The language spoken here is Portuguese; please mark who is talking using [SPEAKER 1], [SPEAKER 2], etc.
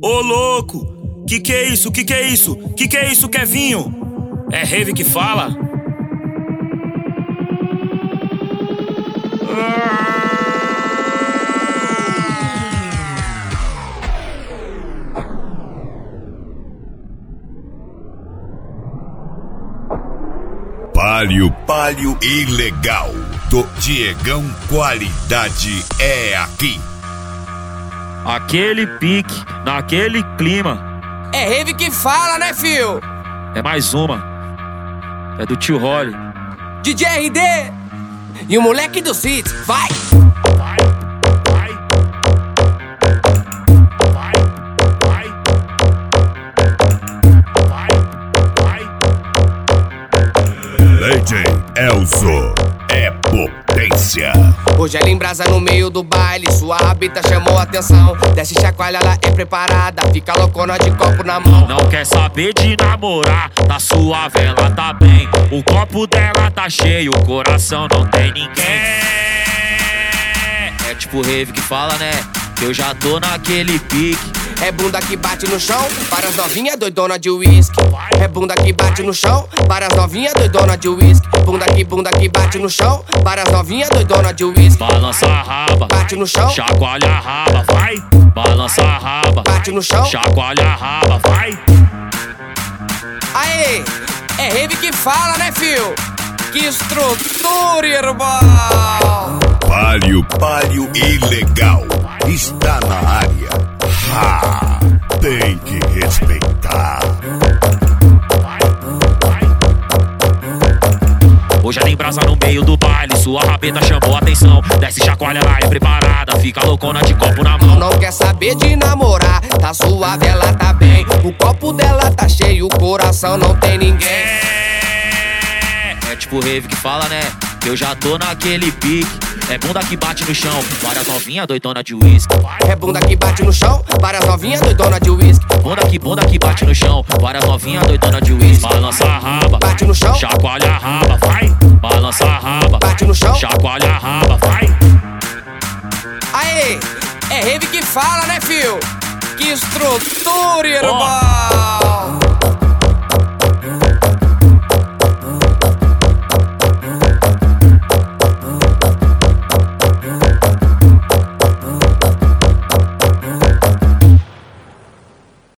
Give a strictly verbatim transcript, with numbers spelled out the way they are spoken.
[SPEAKER 1] Ô louco, que que é isso, que que é isso, que que é isso, Kevinho? É rave que fala?
[SPEAKER 2] Palio, palio ilegal do Diegão, qualidade é aqui.
[SPEAKER 1] Aquele pique, naquele clima.
[SPEAKER 3] É rave que fala, né, fio?
[SPEAKER 1] É mais uma. É do tio Holly.
[SPEAKER 3] D J R D e o moleque do City, vai!
[SPEAKER 1] Vai, vai. Vai, vai. Vai, vai.
[SPEAKER 2] D J Elzo é potência.
[SPEAKER 3] Hoje ela embrasa no meio do baile, sua rabita chamou a atenção. Desce chacoalha, ela é preparada, fica loucona de copo na mão.
[SPEAKER 1] Não quer saber de namorar, tá suave, ela tá bem. O copo dela tá cheio, o coração não tem ninguém. É tipo rave que fala, né? Que eu já tô naquele pique.
[SPEAKER 3] É bunda que bate no chão, para as novinhas doidona de uísque. É bunda que bate no chão, para as novinhas doidona de uísque. Bunda que bunda que bate no chão, para as novinhas doidona de uísque.
[SPEAKER 1] Balança a raba,
[SPEAKER 3] bate no chão,
[SPEAKER 1] chacoalha a raba, vai. Balança a raba,
[SPEAKER 3] bate no chão,
[SPEAKER 1] chacoalha a raba, vai.
[SPEAKER 3] Aê, é rave que fala, né, fio? Que estrutura, irmão!
[SPEAKER 2] Palio, palio ilegal está na área. Ha, tem que respeitar.
[SPEAKER 1] Hoje ela embrasa no meio do baile, sua rabeta chamou a atenção. Desce chacoalha, ela é preparada, fica loucona de copo na mão.
[SPEAKER 3] Não quer saber de namorar, tá suave, ela tá bem. O copo dela tá cheio, o coração não tem ninguém.
[SPEAKER 1] É tipo rave que fala, né? Que eu já tô naquele pique. É bunda que bate no chão, várias novinhas doidona de uísque.
[SPEAKER 3] É bunda que bate no chão, várias novinhas doidona de uísque.
[SPEAKER 1] Bunda que bunda que bate no chão, várias novinhas doidona de uísque. Balança a raba,
[SPEAKER 3] bate no chão,
[SPEAKER 1] chacoalha a raba, vai. Balança a raba,
[SPEAKER 3] bate no chão,
[SPEAKER 1] chacoalha a raba, vai.
[SPEAKER 3] Aê, é rave que fala, né, fio? Que estrutura, irmão!